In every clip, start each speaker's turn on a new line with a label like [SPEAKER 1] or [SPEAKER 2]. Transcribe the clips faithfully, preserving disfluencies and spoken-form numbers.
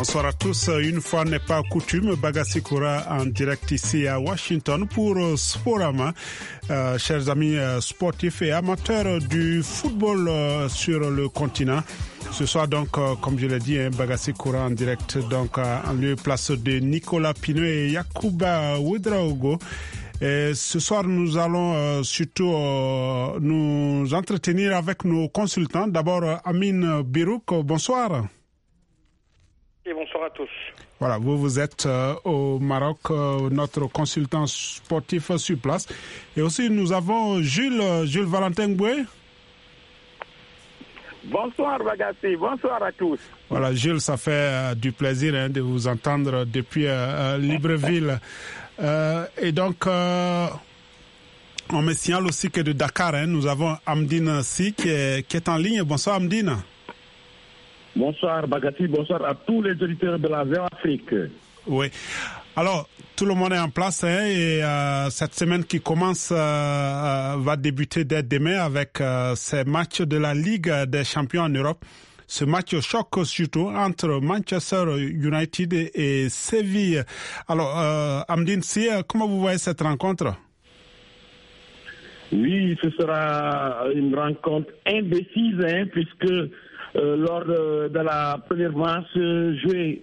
[SPEAKER 1] Bonsoir à tous. Une fois n'est pas coutume, Bagassi Koura en direct ici à Washington pour Sporama. Euh, chers amis euh, sportifs et amateurs du football euh, sur le continent. Ce soir donc, euh, comme je l'ai dit, hein, Bagassi Koura en direct donc euh, en lieu place de Nicolas Pinot et Yacouba Ouedraogo. Et ce soir, nous allons euh, surtout euh, nous entretenir avec nos consultants. D'abord, euh, Amine Birouk, bonsoir.
[SPEAKER 2] Et bonsoir à tous.
[SPEAKER 1] Voilà, vous, vous êtes euh, au Maroc, euh, notre consultant sportif sur place. Et aussi, nous avons Jules, euh, Jules Valentin Boué.
[SPEAKER 3] Bonsoir Bagassi, bonsoir à tous.
[SPEAKER 1] Voilà, Jules, ça fait euh, du plaisir hein, de vous entendre depuis euh, Libreville. Euh, et donc, euh, on me signale aussi que de Dakar, hein, nous avons Amdine Si qui est, qui est en ligne. Bonsoir Amdine.
[SPEAKER 3] Bonsoir Bagassi, bonsoir à tous les auditeurs de la V O Afrique.
[SPEAKER 1] Oui. Alors, tout le monde est en place hein, et euh, cette semaine qui commence euh, euh, va débuter dès demain avec euh, ces matchs de la Ligue des champions en Europe. Ce match choque surtout entre Manchester United et, et Séville. Alors, euh, Amdine Si, comment vous voyez cette rencontre?
[SPEAKER 3] Oui, ce sera une rencontre indécise hein, puisque euh, lors de, de la première manche euh, jouée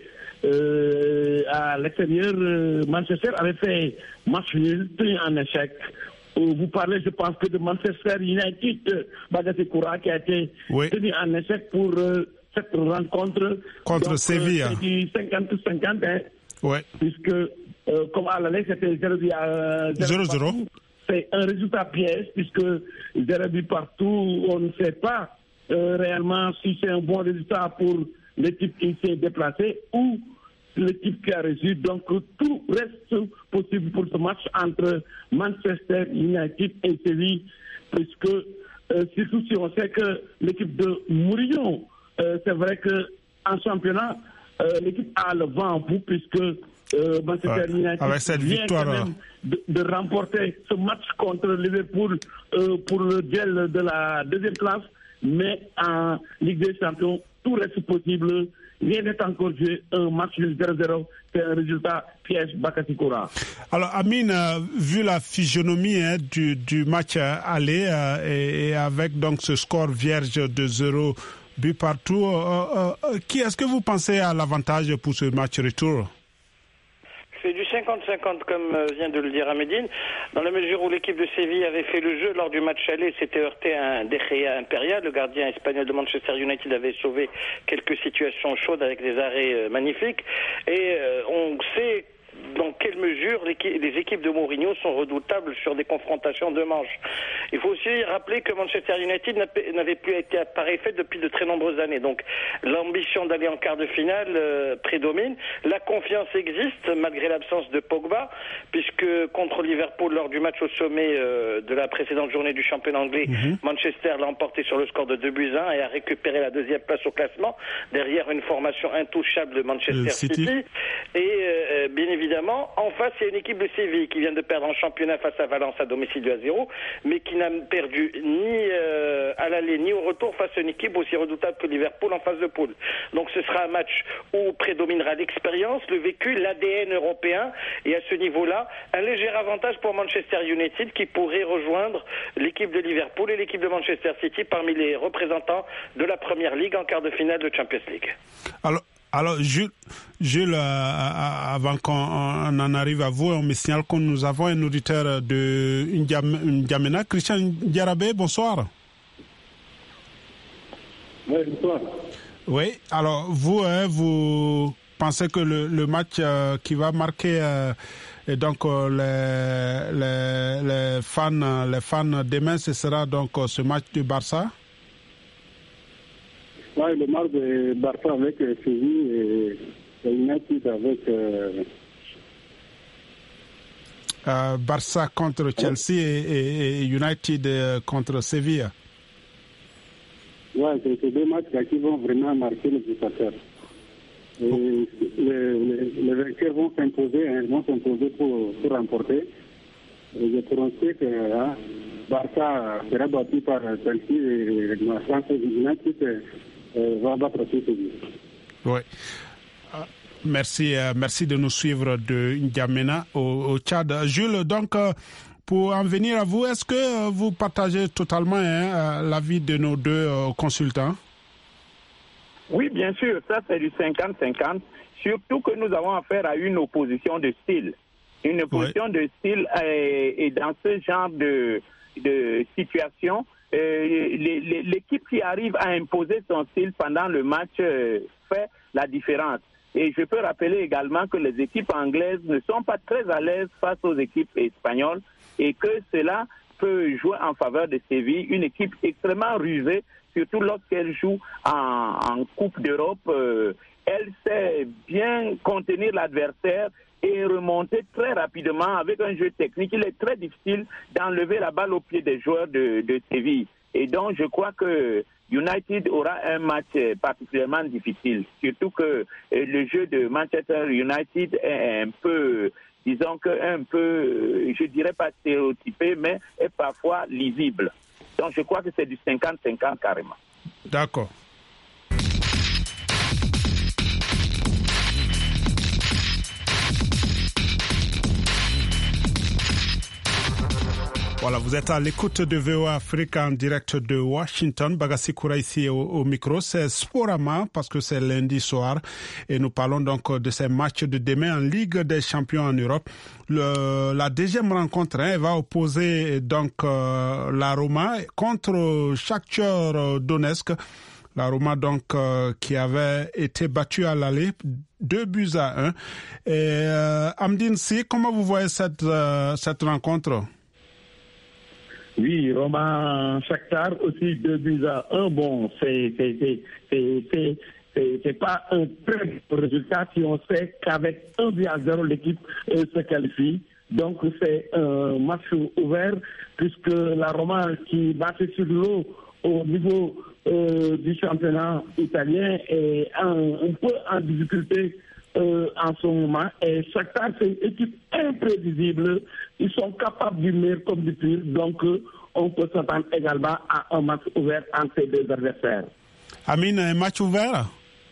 [SPEAKER 3] euh, à l'extérieur, euh, Manchester avait fait match nul, en échec. Vous parlez, je pense, que de Manchester United, Bagassi Koura, qui a été oui. tenu en échec pour euh, cette rencontre.
[SPEAKER 1] Contre Donc, Séville.
[SPEAKER 3] C'est du cinquante cinquante, hein,
[SPEAKER 1] oui.
[SPEAKER 3] puisque euh, comme à l'aller, c'était zéro zéro. C'est un résultat piège, puisque zéro but partout, on ne sait pas euh, réellement si c'est un bon résultat pour l'équipe qui s'est déplacée ou l'équipe qui a réussi. Donc tout reste possible pour ce match entre Manchester United et Séville, puisque euh, surtout si on sait que l'équipe de Mourinho, euh, c'est vrai qu'en championnat, euh, l'équipe a le vent en poupe, puisque euh, Manchester ouais. United
[SPEAKER 1] Avec cette
[SPEAKER 3] vient
[SPEAKER 1] victoire,
[SPEAKER 3] quand même de, de remporter ce match contre Liverpool euh, pour le duel de la deuxième place, mais en Ligue des Champions, tout reste possible. Rien n'est encore joué, un match de zéro zéro, c'est un résultat piège Bagassi Koura.
[SPEAKER 1] Alors Amine, euh, vu la physionomie hein, du, du match euh, aller euh, et, et avec donc ce score vierge de zéro but partout, euh, euh, qui est-ce que vous pensez à l'avantage pour ce match retour?
[SPEAKER 2] C'est du cinquante cinquante comme vient de le dire Amedine, dans la mesure où l'équipe de Séville avait fait le jeu lors du match aller, s'était heurté à un De Gea impérial. Le gardien espagnol de Manchester United avait sauvé quelques situations chaudes avec des arrêts magnifiques. Et euh, on sait dans quelle mesure les équipes de Mourinho sont redoutables sur des confrontations de manches. Il faut aussi rappeler que Manchester United n'avait plus été à pareil fait depuis de très nombreuses années. Donc l'ambition d'aller en quart de finale euh, prédomine. La confiance existe malgré l'absence de Pogba, puisque contre Liverpool lors du match au sommet euh, de la précédente journée du championnat anglais, mm-hmm. Manchester l'a emporté sur le score de deux buts à un et a récupéré la deuxième place au classement derrière une formation intouchable de Manchester City. City. Et euh, bien évidemment Évidemment, en face, il y a une équipe de Séville qui vient de perdre en championnat face à Valence à domicile deux à zéro, mais qui n'a perdu ni euh, à l'aller ni au retour face à une équipe aussi redoutable que Liverpool en phase de poule. Donc ce sera un match où prédominera l'expérience, le vécu, l'A D N européen, et à ce niveau-là, un léger avantage pour Manchester United qui pourrait rejoindre l'équipe de Liverpool et l'équipe de Manchester City parmi les représentants de la Première Ligue en quart de finale de Champions League.
[SPEAKER 1] Alors, Alors, Jules, Jules euh, avant qu'on en arrive à vous, on me signale que nous avons un auditeur de N'Djamena. Christian Diarabé, bonsoir.
[SPEAKER 3] Oui, bonsoir.
[SPEAKER 1] Oui, alors vous, hein, vous pensez que le, le match euh, qui va marquer euh, et donc euh, les, les, les fans, les fans demain, ce sera donc euh, ce match du Barça?
[SPEAKER 4] Oui, le match de Barça avec Séville et United avec... Euh...
[SPEAKER 1] Euh, Barça contre Chelsea et, et United contre Séville.
[SPEAKER 4] Oui, c'est ces deux matchs qui vont vraiment marquer les spectateurs. Les, les, les vainqueurs vont s'imposer, hein, vont s'imposer pour, pour remporter. Et je pense que hein, Barça sera battu par Chelsea et United euh, va battre aussi Séville.
[SPEAKER 1] Oui. Merci, euh, merci de nous suivre de N'Djamena au, au Tchad. Jules, donc, euh, pour en venir à vous, est-ce que euh, vous partagez totalement hein, l'avis de nos deux euh, consultants?
[SPEAKER 5] Oui, bien sûr, ça c'est du cinquante cinquante, surtout que nous avons affaire à une opposition de style. Une opposition ouais. de style euh, et dans ce genre de, de situation, euh, l'équipe qui arrive à imposer son style pendant le match euh, fait la différence. Et je peux rappeler également que les équipes anglaises ne sont pas très à l'aise face aux équipes espagnoles et que cela peut jouer en faveur de Séville, une équipe extrêmement rusée, surtout lorsqu'elle joue en, en Coupe d'Europe. Euh, elle sait bien contenir l'adversaire et remonter très rapidement avec un jeu technique. Il est très difficile d'enlever la balle au pied des joueurs de, de Séville. Et donc, je crois que United aura un match particulièrement difficile, surtout que le jeu de Manchester United est un peu, disons que un peu, je dirais pas stéréotypé, mais est parfois lisible. Donc je crois que c'est du cinquante cinquante carrément.
[SPEAKER 1] D'accord. Voilà, vous êtes à l'écoute de V O A Afrique en direct de Washington. Bagassi Koura ici au, au micro. C'est Sporama parce que c'est lundi soir et nous parlons donc de ces matchs de demain en Ligue des Champions en Europe. Le, la deuxième rencontre hein, va opposer donc euh, la Roma contre Shakhtar Donetsk. La Roma donc euh, qui avait été battue à l'aller deux buts à un. Et euh, Amdine Si, comment vous voyez cette euh, cette rencontre?
[SPEAKER 3] Oui, Roma Shakhtar aussi deux buts à un. Bon, c'est c'est c'est c'est c'est c'est, c'est pas un très bon résultat si on sait qu'avec un but à zéro l'équipe euh, se qualifie. Donc c'est un match ouvert puisque la Roma qui battait sur l'eau au niveau euh, du championnat italien est un, un peu en difficulté euh, en ce moment. Et Shakhtar, c'est une équipe imprévisible. Ils sont capables du meilleur comme du pire. Donc, euh, on peut s'attendre également à un match ouvert entre ces deux adversaires.
[SPEAKER 1] Amine, un match ouvert?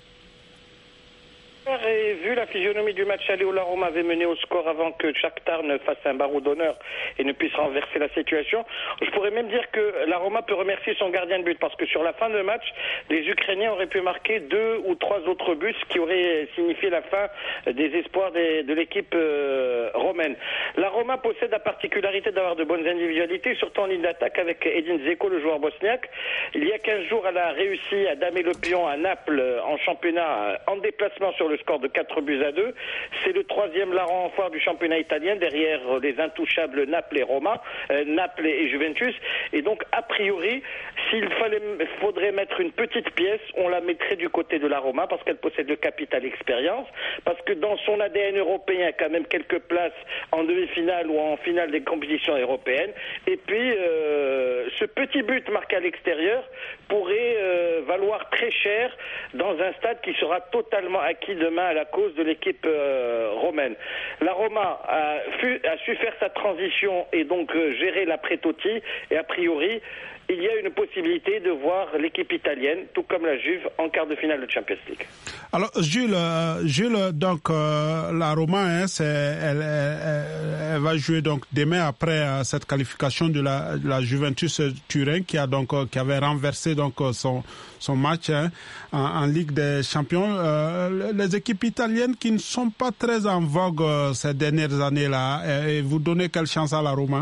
[SPEAKER 2] Et vu la physionomie du match aller où la Roma avait mené au score avant que Shakhtar ne fasse un barreau d'honneur et ne puisse renverser la situation, je pourrais même dire que la Roma peut remercier son gardien de but parce que sur la fin de match, les Ukrainiens auraient pu marquer deux ou trois autres buts, ce qui aurait signifié la fin des espoirs des, de l'équipe euh, romaine. La Roma possède la particularité d'avoir de bonnes individualités, surtout en ligne d'attaque avec Edin Dzeko, le joueur bosniaque. Il y a quinze jours, elle a réussi à damer le pion à Naples en championnat en déplacement sur le score de quatre buts à deux. C'est le troisième larron en foire du championnat italien derrière les intouchables Naples et Roma, euh, Naples et Juventus. Et donc, a priori, s'il fallait, faudrait mettre une petite pièce, on la mettrait du côté de la Roma parce qu'elle possède le capital expérience, parce que dans son A D N européen, il y a quand même quelques places en demi-finale ou en finale des compétitions européennes. Et puis, euh, ce petit but marqué à l'extérieur pourrait euh, valoir très cher dans un stade qui sera totalement acquis demain à la cause de l'équipe euh, romaine. La Roma a, fu, a su faire sa transition et donc euh, gérer l'après Totti, et a priori il y a une possibilité de voir l'équipe italienne, tout comme la Juve, en quart de finale de Champions League.
[SPEAKER 1] Alors Jules, euh, Jules donc euh, la Roma, hein, c'est, elle, elle, elle va jouer donc demain après euh, cette qualification de la, de la Juventus Turin qui a donc euh, qui avait renversé donc son son match hein, en, en Ligue des Champions. Euh, les équipes italiennes qui ne sont pas très en vogue euh, ces dernières années-là, et vous donnez quelle chance à la Roma?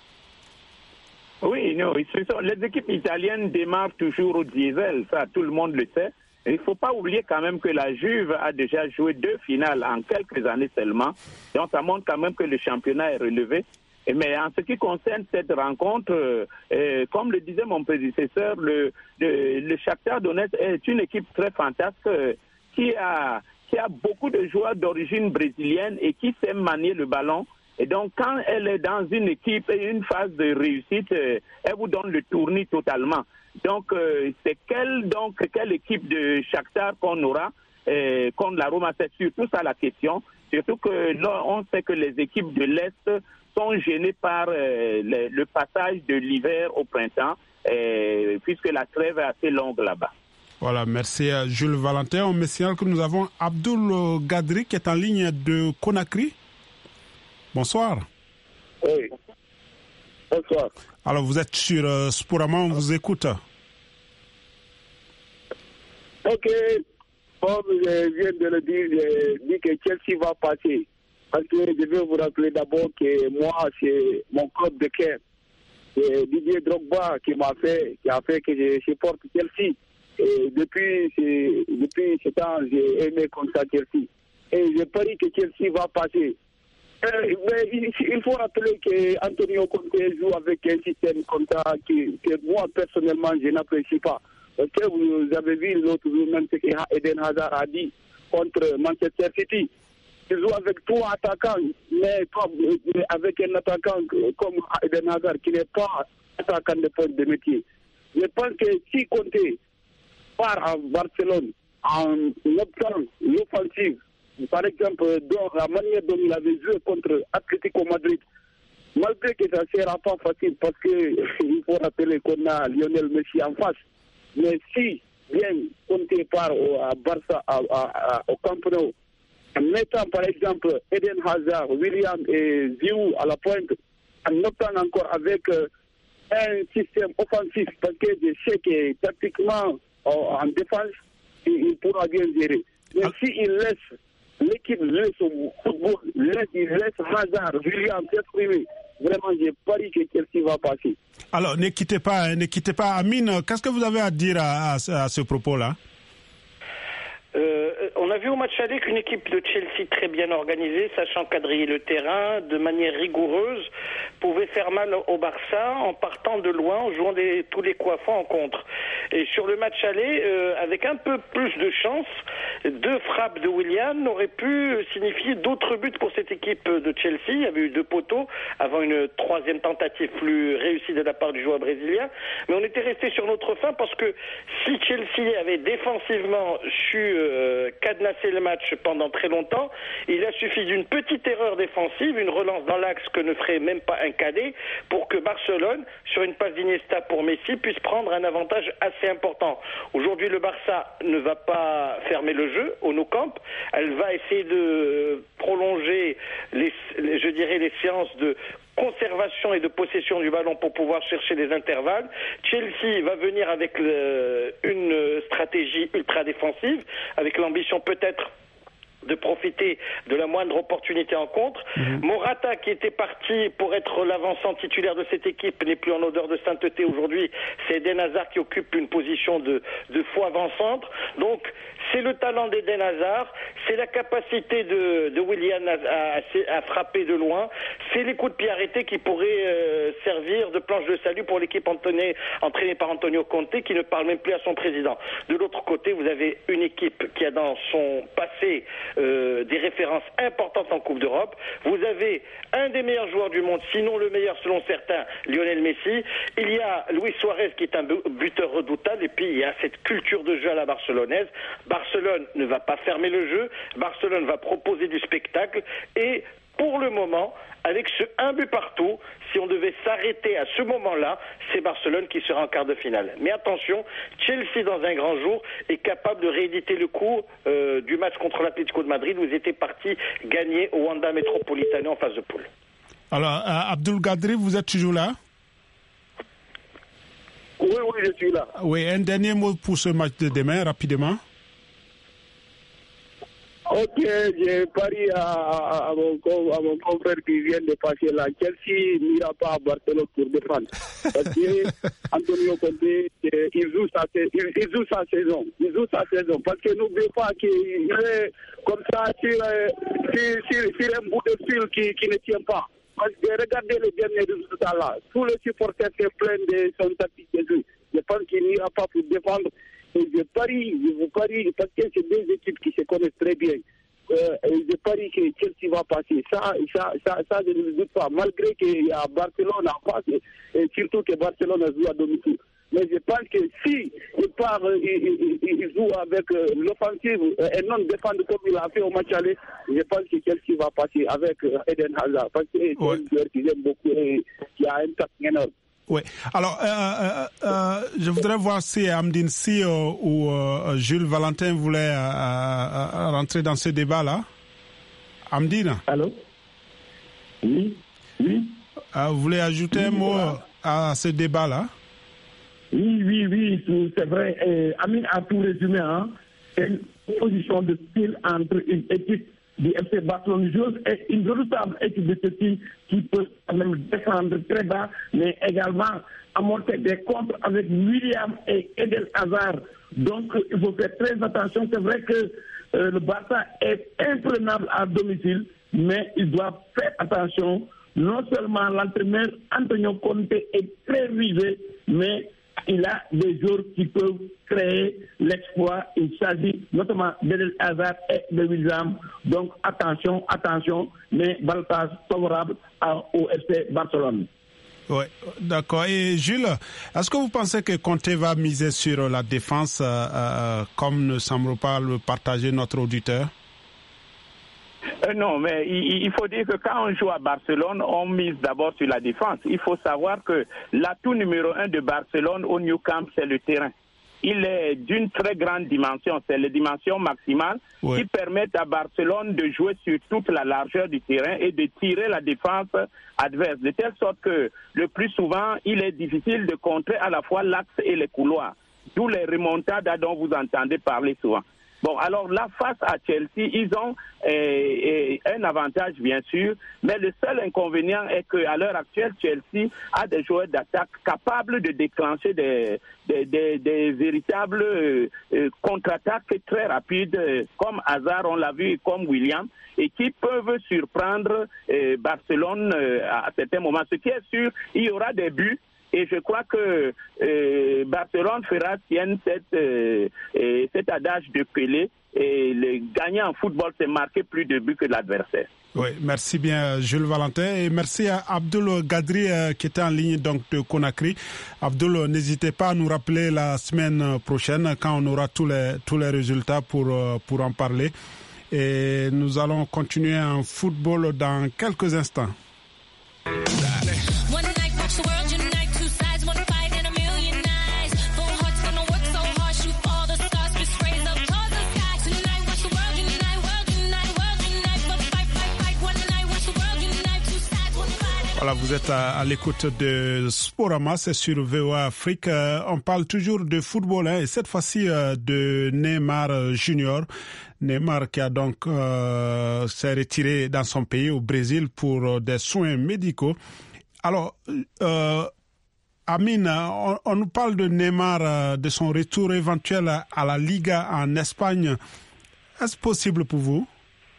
[SPEAKER 5] Oui, non, les équipes italiennes démarrent toujours au diesel, ça tout le monde le sait. Il ne faut pas oublier quand même que la Juve a déjà joué deux finales en quelques années seulement, donc ça montre quand même que le championnat est relevé. Mais en ce qui concerne cette rencontre, euh, comme le disait mon prédécesseur, le, le, le Shakhtar Donetsk est une équipe très fantasque euh, qui a, qui a beaucoup de joueurs d'origine brésilienne et qui sait manier le ballon. Et donc, quand elle est dans une équipe et une phase de réussite, euh, elle vous donne le tournis totalement. Donc, euh, c'est quelle, donc, quelle équipe de Shakhtar qu'on aura euh, contre la Roma? C'est surtout ça la question. Surtout que là, on sait que les équipes de l'Est sont gênées par euh, le, le passage de l'hiver au printemps, euh, puisque la trêve est assez longue là-bas.
[SPEAKER 1] Voilà, merci à Jules Valentin. On me signale que nous avons Abdoul Gadri qui est en ligne de Conakry. Bonsoir.
[SPEAKER 6] Oui. Bonsoir.
[SPEAKER 1] Alors, vous êtes sur euh, Sporama, on vous écoute.
[SPEAKER 6] Ok. Comme je viens de le dire, je dis que Chelsea va passer. Parce que je vais vous rappeler d'abord que moi, c'est mon club de cœur. C'est Didier Drogba qui m'a fait, qui a fait que je supporte Chelsea. Et depuis, depuis ce temps, j'ai aimé comme ça Chelsea. Et je parie que Chelsea va passer. Euh, mais il, il faut rappeler qu'Antonio Conte joue avec un système comme ça qui, que moi, personnellement, je n'apprécie pas. Parce que vous avez vu l'autre jour, même ce qu'Eden Hazard a dit contre Manchester City. Il joue avec trois attaquants, mais comme, avec un attaquant comme Eden Hazard qui n'est pas attaquant de pointe de métier. Je pense que si Conte part à Barcelone en optant l'offensive, par exemple, dans la manière dont il avait joué contre Atlético Madrid, malgré que ça ne sera pas facile parce qu'il faut rappeler qu'on a Lionel Messi en face. Mais si bien Conte part au, à Barça, à, à, à, au Camp Nou, en mettant par exemple Eden Hazard, William et Ziou à la pointe, en optant encore avec euh, un système offensif, parce que je sais que tactiquement, euh, en défense, il, il pourra bien gérer. Mais ah. s'il laisse l'équipe jouer son football, laisse, il laisse Hazard, William s'exprimer, vraiment, j'ai pari que Chelsea va passer.
[SPEAKER 1] Alors, ne quittez pas, ne quittez pas. Amine, qu'est-ce que vous avez à dire à, à, à ce propos-là?
[SPEAKER 2] Euh, on a vu au match aller qu'une équipe de Chelsea très bien organisée, sachant quadriller le terrain de manière rigoureuse, pouvait faire mal au Barça en partant de loin, en jouant des, tous les coups à fond en contre. Et sur le match aller, euh, avec un peu plus de chance, deux frappes de Willian auraient pu signifier d'autres buts pour cette équipe de Chelsea. Il y avait eu deux poteaux avant une troisième tentative plus réussie de la part du joueur brésilien. Mais on était resté sur notre fin parce que si Chelsea avait défensivement su euh, cadenasser le match pendant très longtemps, il a suffi d'une petite erreur défensive, une relance dans l'axe que ne ferait même pas un cadet, pour que Barcelone, sur une passe d'Iniesta pour Messi, puisse prendre un avantage assez important. Aujourd'hui, le Barça ne va pas fermer le jeu au Nou Camp. Elle va essayer de prolonger les, les, je dirais, les séances de conservation et de possession du ballon pour pouvoir chercher des intervalles. Chelsea va venir avec le, une stratégie ultra défensive, avec l'ambition peut-être de profiter de la moindre opportunité en contre. Mmh. Morata, qui était parti pour être l'avancement titulaire de cette équipe, n'est plus en odeur de sainteté aujourd'hui. C'est Eden Hazard qui occupe une position de, de faux avant-centre. Donc, c'est le talent d'Eden Hazard, c'est la capacité de, de Willian à, à, à frapper de loin, c'est les coups de pied arrêtés qui pourraient euh, servir de planche de salut pour l'équipe entraînée, entraînée par Antonio Conte, qui ne parle même plus à son président. De l'autre côté, vous avez une équipe qui a dans son passé Euh, des références importantes en Coupe d'Europe. Vous avez un des meilleurs joueurs du monde, sinon le meilleur selon certains, Lionel Messi. Il y a Luis Suarez qui est un buteur redoutable, et puis il y a cette culture de jeu à la barcelonaise. Barcelone ne va pas fermer le jeu, Barcelone va proposer du spectacle, et pour le moment, avec ce un but partout, si on devait s'arrêter à ce moment-là, c'est Barcelone qui sera en quart de finale. Mais attention, Chelsea, dans un grand jour, est capable de rééditer le coup euh, du match contre l'Atlético de Madrid, où ils étaient partis gagner au Wanda Metropolitano en phase de poule.
[SPEAKER 1] Alors, euh, Abdoul Gadri, vous êtes toujours là?
[SPEAKER 6] Oui, oui, je suis là.
[SPEAKER 1] Oui, un dernier mot pour ce match de demain, rapidement.
[SPEAKER 6] Ok, j'ai pari à, à, à, mon, à mon confrère qui vient de passer là. Chelsea n'ira pas à Barcelone pour défendre. Parce que Antonio Conte, il joue sa, il, il joue sa saison. Il joue sa saison. Parce que n'oubliez pas qu'il est comme ça sur, sur, sur, sur un bout de fil qui, qui ne tient pas. Parce que regardez les derniers résultats là. Tous les supporters se plaignent de son tactique de jeu. Je pense qu'il n'ira pas pour défendre. Et je parie, je vous parie, parce que c'est deux équipes qui se connaissent très bien. Euh, je parie que Chelsea va passer. Ça, ça, ça, ça je ne le doute pas. Malgré qu'il y a Barcelone en face, et surtout que Barcelone joue à domicile. Mais je pense que si il part, il, il, il joue avec euh, l'offensive et non défendre comme il a fait au match aller, je pense que Chelsea va passer avec euh, Eden Hazard. Parce que c'est un joueur qui j'aime beaucoup et qui a un tact énorme.
[SPEAKER 1] Oui. Alors, euh, euh, euh, je voudrais voir si Amdine Si euh, ou euh, Jules Valentin voulaient euh, euh, rentrer dans ce débat-là. Amdine.
[SPEAKER 3] Allô? Oui, oui.
[SPEAKER 1] Euh, vous voulez ajouter oui, un mot voilà. à ce débat-là?
[SPEAKER 3] Oui, oui, oui, c'est vrai. Euh, Amine a tout résumé. Hein. C'est une position de style entre une équipe du F C Barcelone joueuse et une redoutable équipe de ceci qui peut quand même descendre très bas, mais également amorcer des contres avec William et Eden Hazard. Donc, il faut faire très attention. C'est vrai que euh, le Barça est imprenable à domicile, mais il doit faire attention. Non seulement l'entraîneur Antonio Conte est très rusé, mais il a des joueurs qui peuvent créer l'exploit. Il s'agit notamment d'Eden Hazard et de William. Donc attention, attention, mais baltage favorable au F C Barcelone.
[SPEAKER 1] Oui, d'accord. Et Jules, est-ce que vous pensez que Conte va miser sur la défense, euh, euh, comme ne semble pas le partager notre auditeur?
[SPEAKER 5] Euh, non, mais il, il faut dire que quand on joue à Barcelone, on mise d'abord sur la défense. Il faut savoir que l'atout numéro un de Barcelone au Nou Camp, c'est le terrain. Il est d'une très grande dimension, c'est la dimension maximale oui. qui permet à Barcelone de jouer sur toute la largeur du terrain et de tirer la défense adverse, de telle sorte que le plus souvent, il est difficile de contrer à la fois l'axe et les couloirs, d'où les remontades dont vous entendez parler souvent. Bon, alors là, face à Chelsea, ils ont euh, euh, un avantage, bien sûr, mais le seul inconvénient est qu'à l'heure actuelle, Chelsea a des joueurs d'attaque capables de déclencher des, des, des, des véritables euh, euh, contre-attaques très rapides, euh, comme Hazard, on l'a vu, comme William, et qui peuvent surprendre euh, Barcelone euh, à certains moments. Ce qui est sûr, il y aura des buts. Et je crois que euh, Barcelone fera sienne cette, euh, cet adage de Pelé. Et le gagnant en football, c'est marquer plus de buts que l'adversaire.
[SPEAKER 1] Oui, merci bien Jules Valentin et merci à Abdoul Gadri euh, qui était en ligne donc de Conakry. Abdoul, n'hésitez pas à nous rappeler la semaine prochaine quand on aura tous les, tous les résultats pour, euh, pour en parler. Et nous allons continuer en football dans quelques instants. Voilà, vous êtes à, à l'écoute de Sporama, c'est sur V O A Afrique. Euh, on parle toujours de football hein, et cette fois-ci euh, de Neymar Junior. Neymar qui a donc euh, s'est retiré dans son pays au Brésil pour euh, des soins médicaux. Alors, euh, Amine, on, on nous parle de Neymar, euh, de son retour éventuel à, à la Liga en Espagne. Est-ce possible pour vous?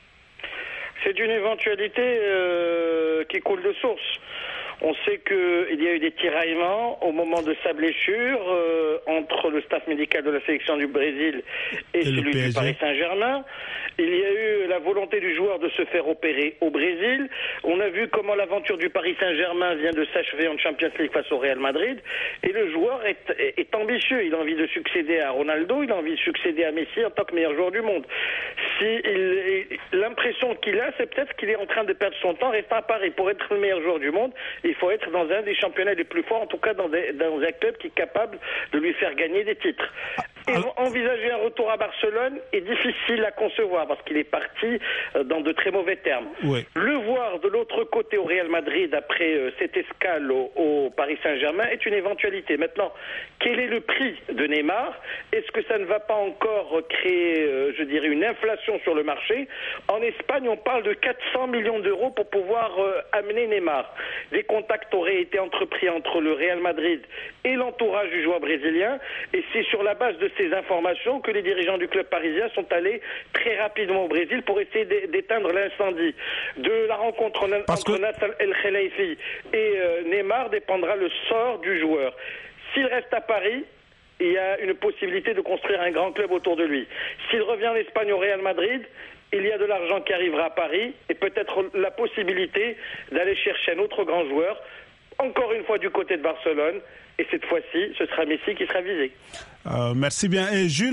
[SPEAKER 2] C'est une éventualité euh, qui coule de source. On sait qu'il y a eu des tiraillements au moment de sa blessure euh, entre le staff médical de la sélection du Brésil et, et celui du Paris Saint-Germain. Il y a eu la volonté du joueur de se faire opérer au Brésil. On a vu comment l'aventure du Paris Saint-Germain vient de s'achever en Champions League face au Real Madrid. Et le joueur est, est, est ambitieux. Il a envie de succéder à Ronaldo, il a envie de succéder à Messi en tant que meilleur joueur du monde. Si il, l'impression qu'il a, c'est peut-être qu'il est en train de perdre son temps restant à Paris. Pour être le meilleur joueur du monde, il faut être dans un des championnats les plus forts, en tout cas dans, des, dans un club qui est capable de lui faire gagner des titres. Et envisager un retour à Barcelone est difficile à concevoir parce qu'il est parti dans de très mauvais termes. Oui. Le voir de l'autre côté au Real Madrid après euh, cette escale au, au Paris Saint-Germain est une éventualité. Maintenant, quel est le prix de Neymar? Est-ce que ça ne va pas encore créer, euh, je dirais, une inflation sur le marché? En Espagne, on parle de quatre cents millions d'euros pour pouvoir euh, amener Neymar. Des contacts auraient été entrepris entre le Real Madrid et l'entourage du joueur brésilien, et c'est sur la base de ces informations que les dirigeants du club parisien sont allés très rapidement au Brésil pour essayer d'éteindre l'incendie. De la rencontre Parce entre que... Nasser El Khelaifi et euh, Neymar dépendra le sort du joueur. S'il reste à Paris, il y a une possibilité de construire un grand club autour de lui. S'il revient en Espagne au Real Madrid, il y a de l'argent qui arrivera à Paris et peut-être la possibilité d'aller chercher un autre grand joueur, encore une fois du côté de Barcelone, et cette fois-ci, ce sera Messi qui sera visé.
[SPEAKER 1] Euh, merci bien. Et Jules